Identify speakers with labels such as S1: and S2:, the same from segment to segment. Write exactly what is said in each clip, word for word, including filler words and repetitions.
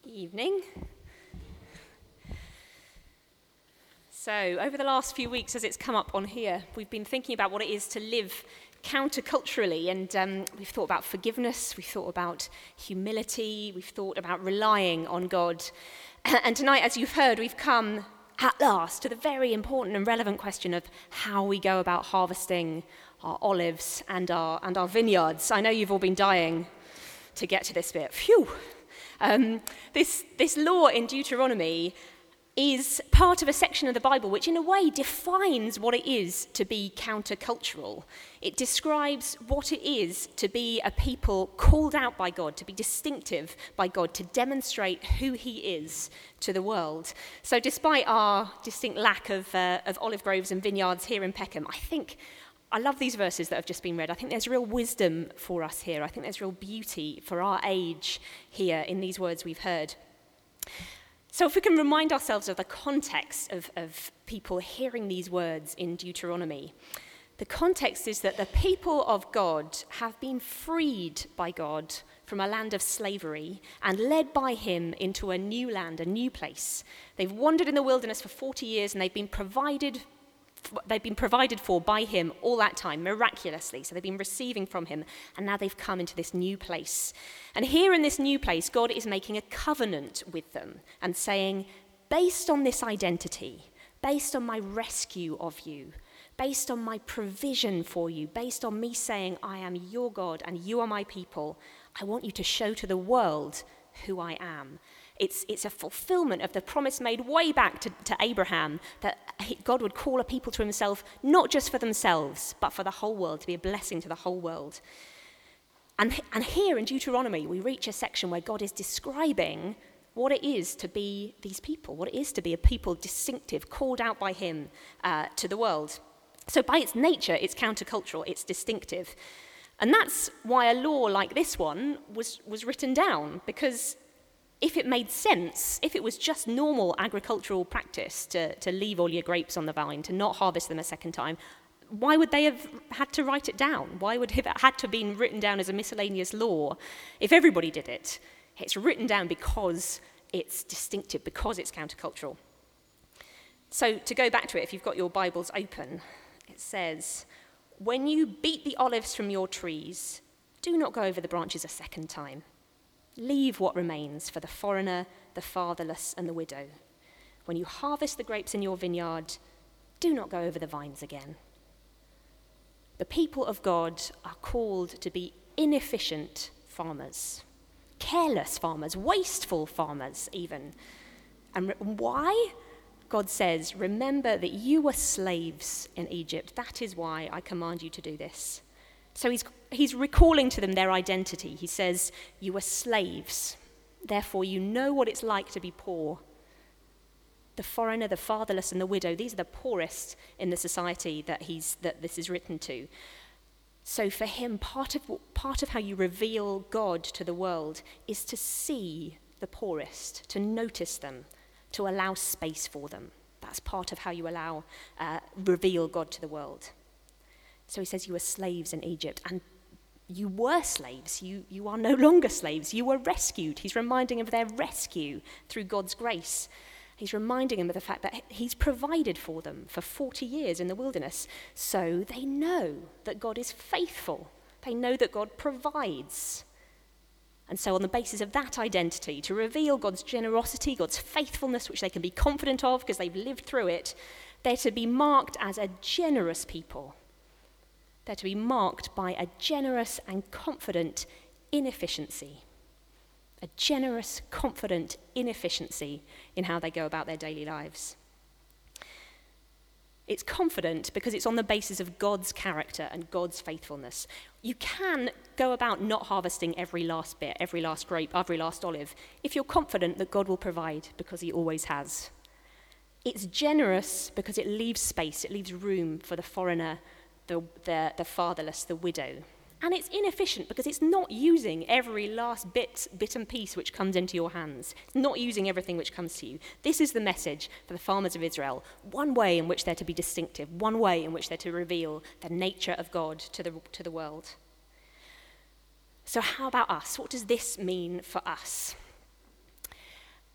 S1: Evening. So, over the last few weeks, as it's come up on here, we've been thinking about what it is to live counterculturally, and um, we've thought about forgiveness, we've thought about humility, we've thought about relying on God. And tonight, as you've heard, we've come at last to the very important and relevant question of how we go about harvesting our olives and our and our vineyards. I know you've all been dying to get to this bit. Phew! Um, this, this law in Deuteronomy is part of a section of the Bible which in a way defines what it is to be countercultural. It describes what it is to be a people called out by God, to be distinctive by God, to demonstrate who he is to the world. So despite our distinct lack of, uh, of olive groves and vineyards here in Peckham, I think I love these verses that have just been read. I think there's real wisdom for us here. I think there's real beauty for our age here in these words we've heard. So if we can remind ourselves of the context of, of people hearing these words in Deuteronomy, the context is that the people of God have been freed by God from a land of slavery and led by him into a new land, a new place. They've wandered in the wilderness for forty years and they've been provided They've been provided for by him all that time, miraculously. So they've been receiving from him, and now they've come into this new place. And here in this new place, God is making a covenant with them and saying, based on this identity, based on my rescue of you, based on my provision for you, based on me saying, I am your God and you are my people, I want you to show to the world who I am. It's, it's a fulfillment of the promise made way back to, to Abraham that God would call a people to himself, not just for themselves, but for the whole world, to be a blessing to the whole world. And, and here in Deuteronomy, we reach a section where God is describing what it is to be these people, what it is to be a people distinctive, called out by him uh, to the world. So by its nature, it's countercultural, it's distinctive. And that's why a law like this one was, was written down, because if it made sense, if it was just normal agricultural practice to, to leave all your grapes on the vine, to not harvest them a second time, why would they have had to write it down? Why would it have had to have been written down as a miscellaneous law if everybody did it? It's written down because it's distinctive, because it's countercultural. So to go back to it, if you've got your Bibles open, it says, when you beat the olives from your trees, do not go over the branches a second time. Leave what remains for the foreigner, the fatherless, and the widow. When you harvest the grapes in your vineyard, do not go over the vines again. The people of God are called to be inefficient farmers, careless farmers, wasteful farmers even. And why? God says, remember that you were slaves in Egypt. That is why I command you to do this. So he's he's recalling to them their identity. He says, you were slaves, therefore you know what it's like to be poor. The foreigner, the fatherless, and the widow, these are the poorest in the society that he's that this is written to. So for him, part of part of how you reveal God to the world is to see the poorest, to notice them, to allow space for them. That's part of how you allow uh, reveal God to the world. So he says you were slaves in Egypt, and you were slaves. You, you are no longer slaves. You were rescued. He's reminding them of their rescue through God's grace. He's reminding them of the fact that he's provided for them for forty years in the wilderness. So they know that God is faithful. They know that God provides. And so on the basis of that identity, to reveal God's generosity, God's faithfulness, which they can be confident of because they've lived through it, they're to be marked as a generous people. They're to be marked by a generous and confident inefficiency. A generous, confident inefficiency in how they go about their daily lives. It's confident because it's on the basis of God's character and God's faithfulness. You can go about not harvesting every last bit, every last grape, every last olive, if you're confident that God will provide because he always has. It's generous because it leaves space, it leaves room for the foreigner, The, the, the fatherless, the widow. And it's inefficient because it's not using every last bit, bit and piece which comes into your hands. It's not using everything which comes to you. This is the message for the farmers of Israel. One way in which they're to be distinctive, one way in which they're to reveal the nature of God to the, to the world. So how about us? What does this mean for us?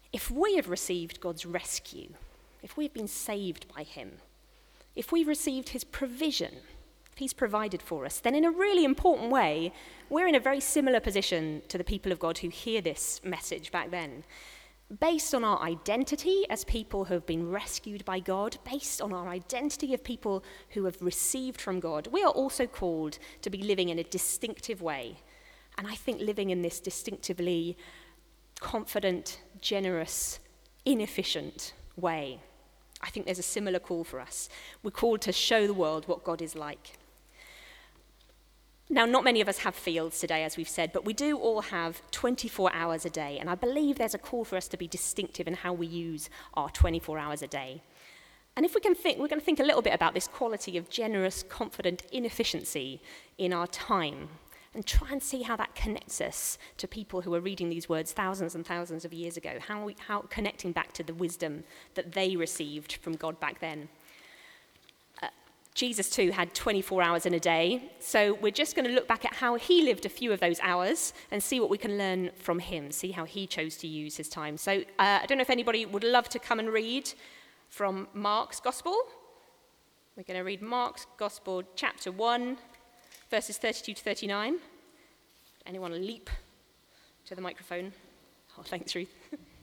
S1: If we have received God's rescue, if we've been saved by him, if we've received his provision, if he's provided for us, then in a really important way, we're in a very similar position to the people of God who hear this message back then. Based on our identity as people who have been rescued by God, based on our identity of people who have received from God, we are also called to be living in a distinctive way. And I think living in this distinctively confident, generous, inefficient way. I think there's a similar call for us. We're called to show the world what God is like. Now, not many of us have fields today, as we've said, but we do all have twenty-four hours a day, and I believe there's a call for us to be distinctive in how we use our twenty-four hours a day. And if we can think, we're going to think a little bit about this quality of generous, confident inefficiency in our time, and try and see how that connects us to people who were reading these words thousands and thousands of years ago, how, we, how connecting back to the wisdom that they received from God back then. Jesus, too, had twenty-four hours in a day, so we're just going to look back at how he lived a few of those hours and see what we can learn from him, see how he chose to use his time. So uh, I don't know if anybody would love to come and read from Mark's Gospel. We're going to read Mark's Gospel, chapter one, verses thirty-two to thirty-nine. Anyone leap to the microphone? Oh, thanks, Ruth.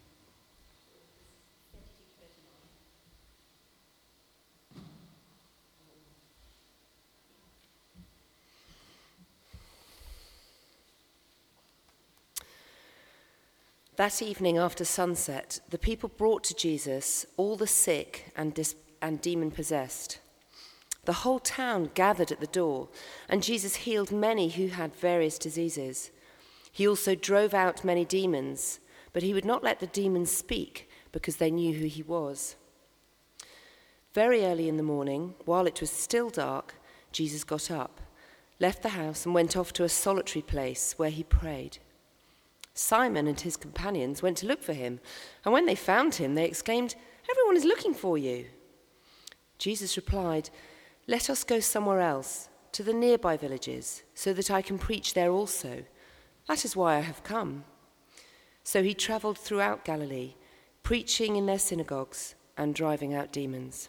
S2: That evening after sunset, the people brought to Jesus all the sick and, dis- and demon-possessed. The whole town gathered at the door, and Jesus healed many who had various diseases. He also drove out many demons, but he would not let the demons speak because they knew who he was. Very early in the morning, while it was still dark, Jesus got up, left the house, and went off to a solitary place where he prayed. Simon and his companions went to look for him, and when they found him, they exclaimed, "Everyone is looking for you." Jesus replied, "Let us go somewhere else, to the nearby villages, so that I can preach there also. That is why I have come." So he traveled throughout Galilee, preaching in their synagogues and driving out demons.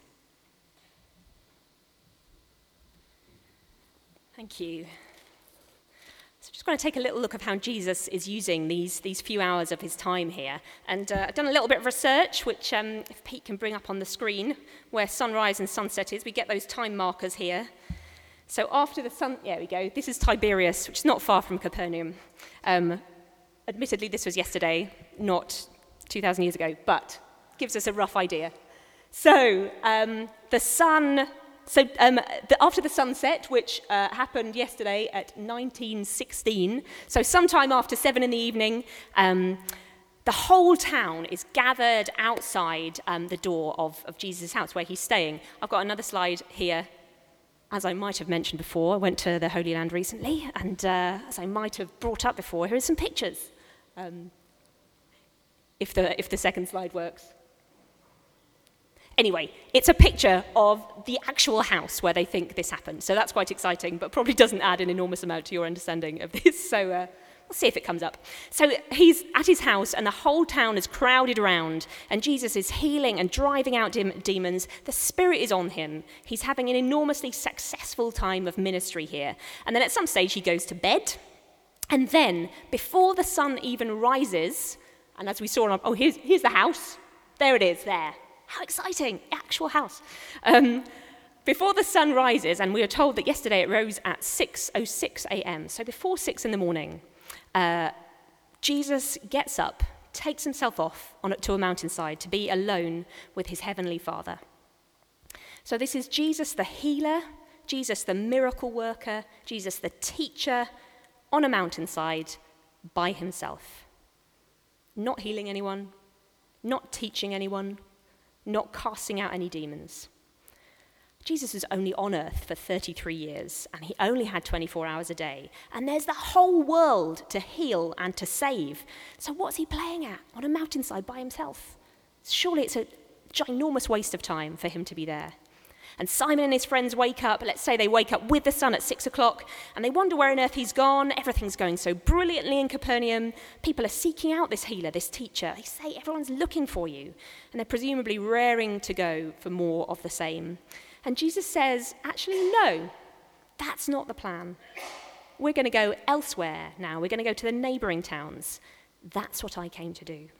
S1: Thank you. So I'm just going to take a little look at how Jesus is using these, these few hours of his time here. And uh, I've done a little bit of research, which um, if Pete can bring up on the screen, where sunrise and sunset is. We get those time markers here. So after the sun, there we go. This is Tiberias, which is not far from Capernaum. Um, admittedly, this was yesterday, not two thousand years ago, but gives us a rough idea. So um, the sun... So um, the, after the sunset, which uh, happened yesterday at nineteen sixteen, so sometime after seven in the evening, um, the whole town is gathered outside um, the door of, of Jesus' house where he's staying. I've got another slide here. As I might have mentioned before, I went to the Holy Land recently, and uh, as I might have brought up before, here are some pictures. Um, if the if the second slide works. Anyway, it's a picture of the actual house where they think this happened. So that's quite exciting, but probably doesn't add an enormous amount to your understanding of this. So uh, we'll see if it comes up. So he's at his house, and the whole town is crowded around, and Jesus is healing and driving out dem- demons. The Spirit is on him. He's having an enormously successful time of ministry here. And then at some stage, he goes to bed. And then, before the sun even rises, and as we saw, on, oh, here's, here's the house. There it is, there. How exciting, actual house. Um, before the sun rises, and we were told that yesterday it rose at six oh six a.m., so before six in the morning, uh, Jesus gets up, takes himself off on, to a mountainside to be alone with his heavenly Father. So this is Jesus the healer, Jesus the miracle worker, Jesus the teacher on a mountainside by himself. Not healing anyone, not teaching anyone, not casting out any demons. Jesus was only on earth for thirty-three years, and he only had twenty-four hours a day. And there's the whole world to heal and to save. So what's he playing at on a mountainside by himself? Surely it's a ginormous waste of time for him to be there. And Simon and his friends wake up, let's say they wake up with the sun at six o'clock, and they wonder where on earth he's gone. Everything's going so brilliantly in Capernaum. People are seeking out this healer, this teacher. They say everyone's looking for you, and they're presumably raring to go for more of the same. And Jesus says, actually, no, that's not the plan. We're going to go elsewhere now. We're going to go to the neighboring towns. That's what I came to do.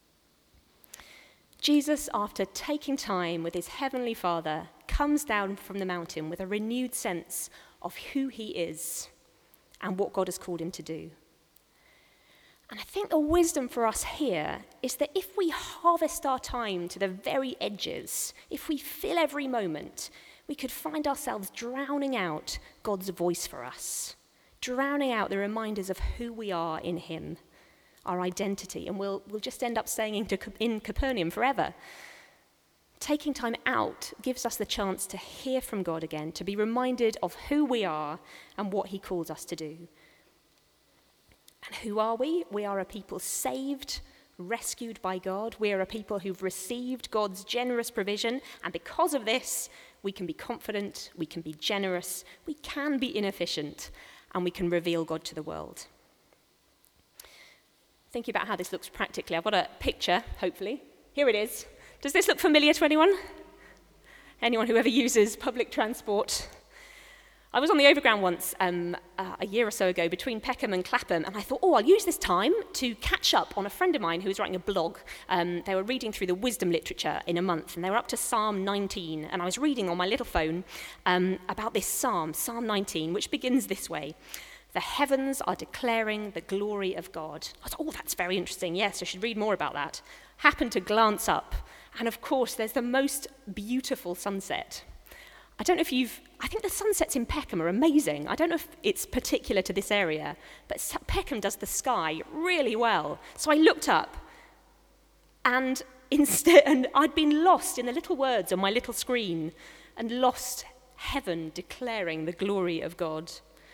S1: Jesus, after taking time with his heavenly Father, comes down from the mountain with a renewed sense of who he is and what God has called him to do. And I think the wisdom for us here is that if we harvest our time to the very edges, if we fill every moment, we could find ourselves drowning out God's voice for us, drowning out the reminders of who we are in him, our identity, and we'll, we'll just end up staying in, in Capernaum forever. Taking time out gives us the chance to hear from God again, to be reminded of who we are and what he calls us to do. And who are we? We are a people saved, rescued by God. We are a people who've received God's generous provision, and because of this, we can be confident, we can be generous, we can be inefficient, and we can reveal God to the world. Thinking about how this looks practically, I've got a picture, hopefully. Here it is. Does this look familiar to anyone? Anyone who ever uses public transport? I was on the Overground once um, uh, a year or so ago between Peckham and Clapham, and I thought, oh, I'll use this time to catch up on a friend of mine who was writing a blog. Um, they were reading through the wisdom literature in a month, and they were up to Psalm nineteen, and I was reading on my little phone um, about this psalm, Psalm nineteen, which begins this way. The heavens are declaring the glory of God. I thought, oh, that's very interesting. Yes, I should read more about that. Happened to glance up, and of course, there's the most beautiful sunset. I don't know if you've, I think the sunsets in Peckham are amazing. I don't know if it's particular to this area, but Peckham does the sky really well. So I looked up, and instead, and I'd been lost in the little words on my little screen, and lost heaven declaring the glory of God.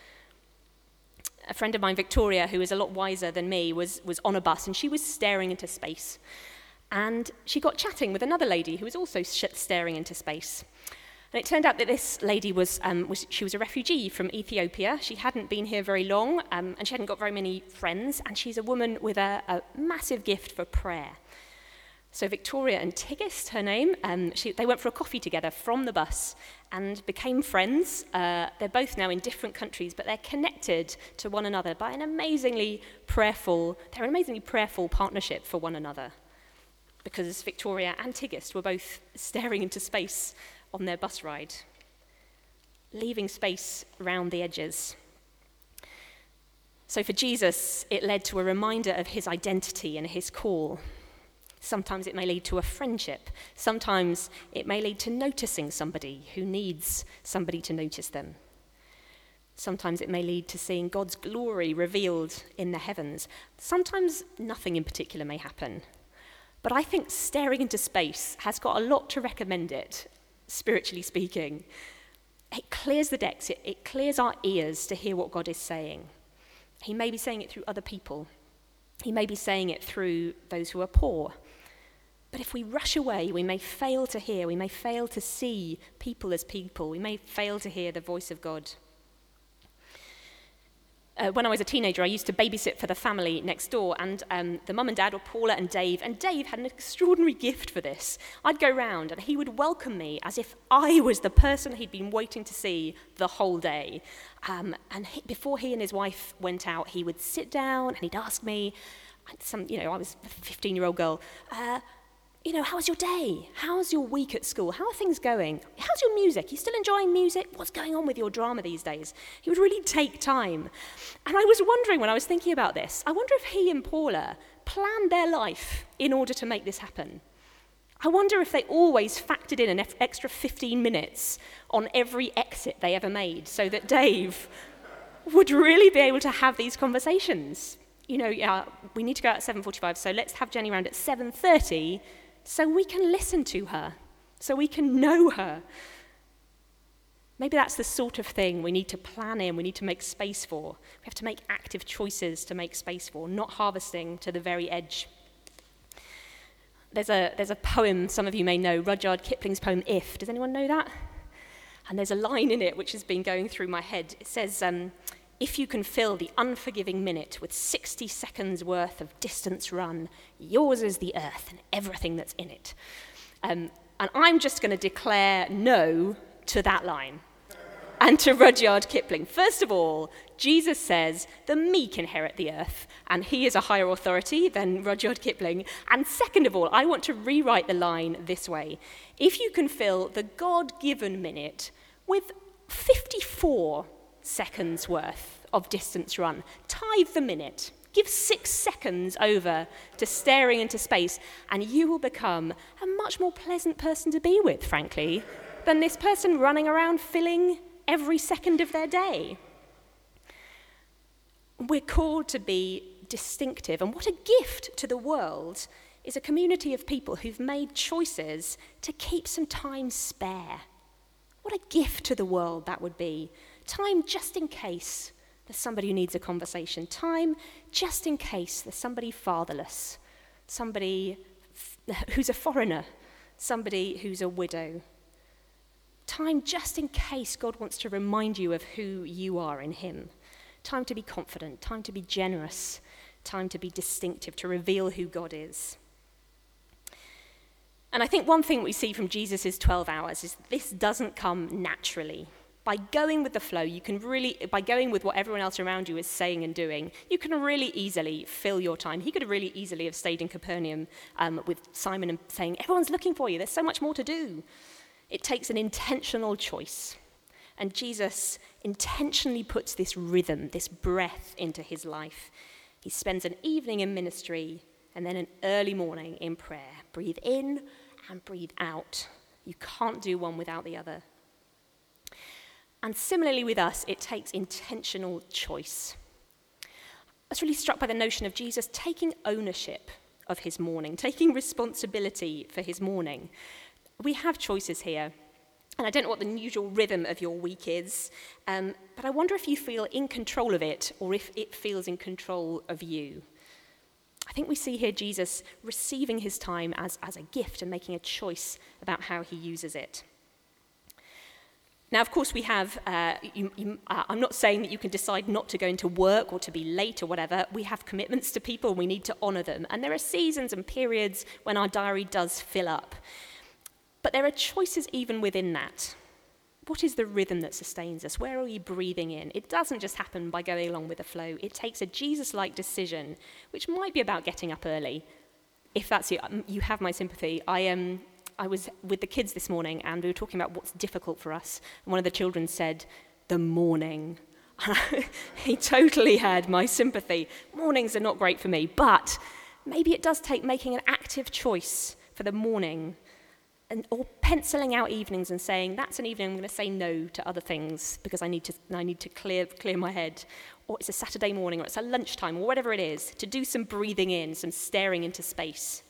S1: A friend of mine, Victoria, who is a lot wiser than me, was, was on a bus, and she was staring into space. And she got chatting with another lady who was also sh- staring into space. And it turned out that this lady was, um, was, she was a refugee from Ethiopia. She hadn't been here very long, um, and she hadn't got very many friends, and she's a woman with a, a massive gift for prayer. So Victoria and Tigist, her name, um, she, they went for a coffee together from the bus and became friends. Uh, they're both now in different countries, but they're connected to one another by an amazingly prayerful, they're an amazingly prayerful partnership for one another. Because Victoria and Tigist were both staring into space on their bus ride, leaving space around the edges. So for Jesus, it led to a reminder of his identity and his call. Sometimes it may lead to a friendship. Sometimes it may lead to noticing somebody who needs somebody to notice them. Sometimes it may lead to seeing God's glory revealed in the heavens. Sometimes nothing in particular may happen. But I think staring into space has got a lot to recommend it, spiritually speaking. It clears the decks, it, it clears our ears to hear what God is saying. He may be saying it through other people. He may be saying it through those who are poor. But if we rush away, we may fail to hear, we may fail to see people as people, we may fail to hear the voice of God. Uh, when I was a teenager, I used to babysit for the family next door, and um, the mum and dad were Paula and Dave, and Dave had an extraordinary gift for this. I'd go round, and he would welcome me as if I was the person he'd been waiting to see the whole day. Um, and he, before he and his wife went out, he would sit down, and he'd ask me, some, you know, I was a fifteen-year-old girl, uh, you know, how's your day? How's your week at school? How are things going? How's your music? You still enjoying music? What's going on with your drama these days? He would really take time. And I was wondering when I was thinking about this, I wonder if he and Paula planned their life in order to make this happen. I wonder if they always factored in an extra fifteen minutes on every exit they ever made so that Dave would really be able to have these conversations. You know, yeah, we need to go out at seven forty-five, so let's have Jenny round at seven thirty so we can listen to her, so we can know her. Maybe that's the sort of thing we need to plan in, we need to make space for. We have to make active choices to make space for, not harvesting to the very edge. There's a, there's a poem some of you may know, Rudyard Kipling's poem, If. Does anyone know that? And there's a line in it which has been going through my head. It says, um, if you can fill the unforgiving minute with sixty seconds worth of distance run, yours is the earth and everything that's in it. Um, and I'm just going to declare no to that line and to Rudyard Kipling. First of all, Jesus says the meek inherit the earth, and he is a higher authority than Rudyard Kipling. And second of all, I want to rewrite the line this way. If you can fill the God-given minute with fifty-four seconds worth of distance run, tithe the minute, give six seconds over to staring into space, and you will become a much more pleasant person to be with, frankly, than this person running around filling every second of their day. We're called to be distinctive, and what a gift to the world is a community of people who've made choices to keep some time spare. What a gift to the world that would be. Time just in case there's somebody who needs a conversation. Time just in case there's somebody fatherless, somebody f- who's a foreigner, somebody who's a widow. Time just in case God wants to remind you of who you are in him. Time to be confident, time to be generous, time to be distinctive, to reveal who God is. And I think one thing we see from Jesus' twelve hours is this doesn't come naturally. By going with the flow, you can really, by going with what everyone else around you is saying and doing, you can really easily fill your time. He could have really easily have stayed in Capernaum um, with Simon and saying, everyone's looking for you, there's so much more to do. It takes an intentional choice. And Jesus intentionally puts this rhythm, this breath into his life. He spends an evening in ministry and then an early morning in prayer. Breathe in and breathe out. You can't do one without the other. And similarly with us, it takes intentional choice. I was really struck by the notion of Jesus taking ownership of his morning, taking responsibility for his morning. We have choices here, and I don't know what the usual rhythm of your week is, um, but I wonder if you feel in control of it or if it feels in control of you. I think we see here Jesus receiving his time as, as a gift and making a choice about how he uses it. Now, of course, we have, uh, you, you, uh, I'm not saying that you can decide not to go into work or to be late or whatever. We have commitments to people, and we need to honour them. And there are seasons and periods when our diary does fill up. But there are choices even within that. What is the rhythm that sustains us? Where are we breathing in? It doesn't just happen by going along with the flow. It takes a Jesus-like decision, which might be about getting up early. If that's you, you have my sympathy. I am... Um, I was with the kids this morning, and we were talking about what's difficult for us. And one of the children said, the morning. He totally had my sympathy. Mornings are not great for me, but maybe it does take making an active choice for the morning, and or penciling out evenings and saying, that's an evening I'm going to say no to other things because I need to I need to clear clear my head. Or it's a Saturday morning, or it's a lunchtime, or whatever it is, to do some breathing in, some staring into space.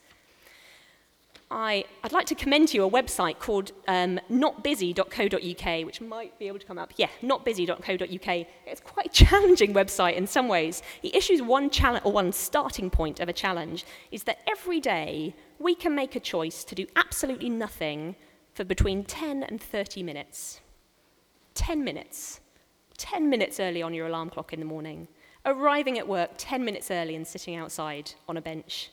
S1: I, I'd like to commend to you a website called um, not busy dot co dot uk, which might be able to come up. Yeah, not busy dot co dot uk. It's quite a challenging website in some ways. It issues one challenge, or one starting point of a challenge, is that every day we can make a choice to do absolutely nothing for between ten and thirty minutes. ten minutes. ten minutes early on your alarm clock in the morning. Arriving at work ten minutes early and sitting outside on a bench.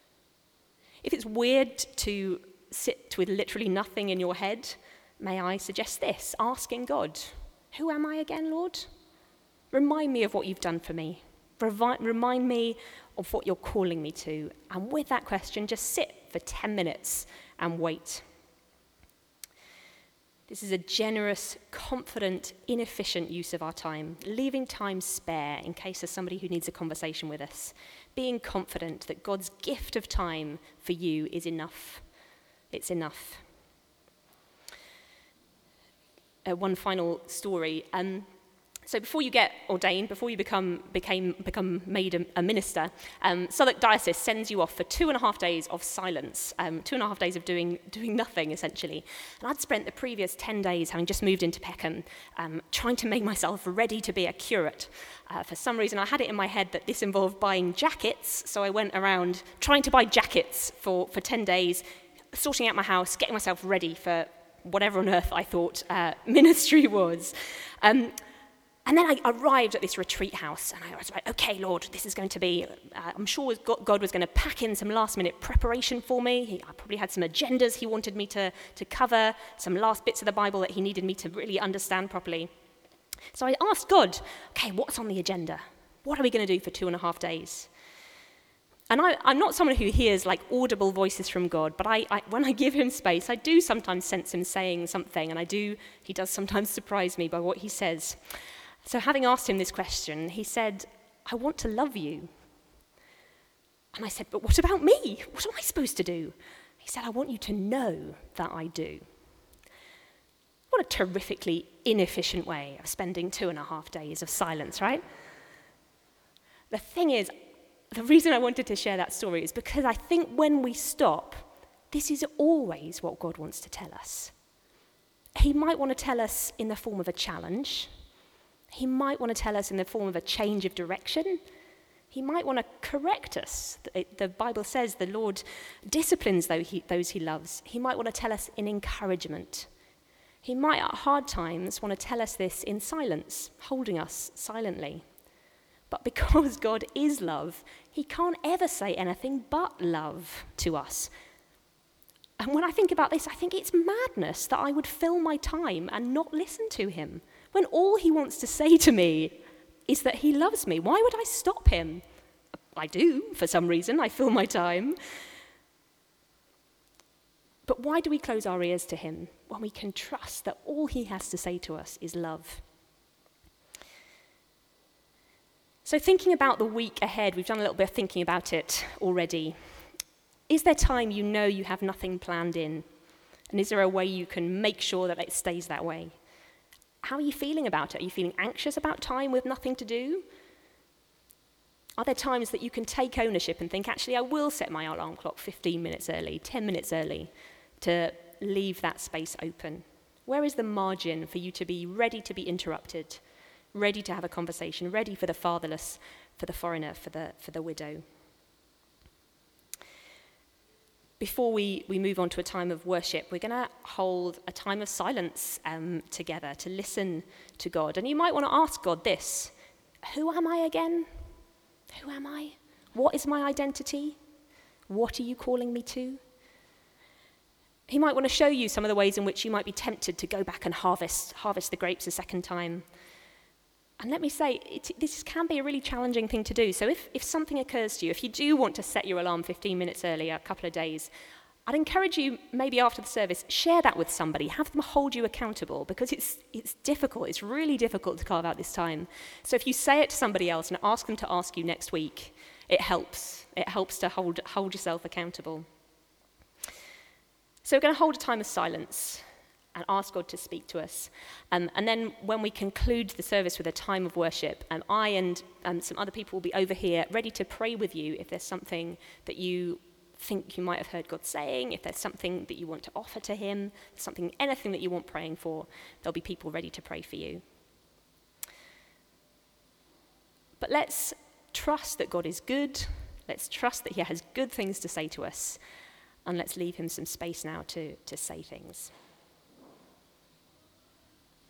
S1: If it's weird to sit with literally nothing in your head, may I suggest this, asking God, who am I again, Lord? Remind me of what you've done for me. Revi- remind me of what you're calling me to. And with that question, just sit for ten minutes and wait. This is a generous, confident, inefficient use of our time, leaving time spare in case there's somebody who needs a conversation with us. Being confident that God's gift of time for you is enough. It's enough. Uh, one final story. Um, so before you get ordained, before you become became become made a, a minister, um, Southwark Diocese sends you off for two and a half days of silence, um, two and a half days of doing doing nothing, essentially. And I'd spent the previous ten days, having just moved into Peckham, um, trying to make myself ready to be a curate. Uh, for some reason, I had it in my head that this involved buying jackets, so I went around trying to buy jackets for, for ten days, sorting out my house, getting myself ready for whatever on earth I thought uh, ministry was. Um, and then I arrived at this retreat house, and I was like, okay, Lord, this is going to be, uh, I'm sure God was going to pack in some last-minute preparation for me. He, I probably had some agendas he wanted me to, to cover, some last bits of the Bible that he needed me to really understand properly. So I asked God, okay, what's on the agenda? What are we going to do for two and a half days? And I, I'm not someone who hears like audible voices from God, but I, I, when I give him space, I do sometimes sense him saying something, and I do. He does sometimes surprise me by what he says. So having asked him this question, he said, I want to love you. And I said, but what about me? What am I supposed to do? He said, I want you to know that I do. What a terrifically inefficient way of spending two and a half days of silence, right? The thing is, the reason I wanted to share that story is because I think when we stop, this is always what God wants to tell us. He might want to tell us in the form of a challenge. He might want to tell us in the form of a change of direction. He might want to correct us. The Bible says the Lord disciplines those he loves. He might want to tell us in encouragement. He might at hard times want to tell us this in silence, holding us silently. But because God is love, he can't ever say anything but love to us. And when I think about this, I think it's madness that I would fill my time and not listen to him, when all he wants to say to me is that he loves me. Why would I stop him? I do, for some reason. I fill my time. But why do we close our ears to him when we can trust that all he has to say to us is love? So thinking about the week ahead, we've done a little bit of thinking about it already. Is there time you know you have nothing planned in? And is there a way you can make sure that it stays that way? How are you feeling about it? Are you feeling anxious about time with nothing to do? Are there times that you can take ownership and think, actually, I will set my alarm clock fifteen minutes early, ten minutes early, to leave that space open? Where is the margin for you to be ready to be interrupted, ready to have a conversation, ready for the fatherless, for the foreigner, for the, for the widow? Before we, we move on to a time of worship, we're going to hold a time of silence um, together to listen to God. And you might want to ask God this: who am I again? Who am I? What is my identity? What are you calling me to? He might want to show you some of the ways in which you might be tempted to go back and harvest, harvest the grapes a second time. And let me say, it, this can be a really challenging thing to do. So if, if something occurs to you, if you do want to set your alarm fifteen minutes earlier, a couple of days, I'd encourage you, maybe after the service, share that with somebody. Have them hold you accountable, because it's it's difficult. It's really difficult to carve out this time. So if you say it to somebody else and ask them to ask you next week, it helps. It helps to hold, hold yourself accountable. So we're going to hold a time of silence and ask God to speak to us. Um, and then when we conclude the service with a time of worship, um, I and um, some other people will be over here ready to pray with you if there's something that you think you might have heard God saying, if there's something that you want to offer to him, something, anything that you want praying for, there'll be people ready to pray for you. But let's trust that God is good. Let's trust that he has good things to say to us. And let's leave him some space now to, to say things.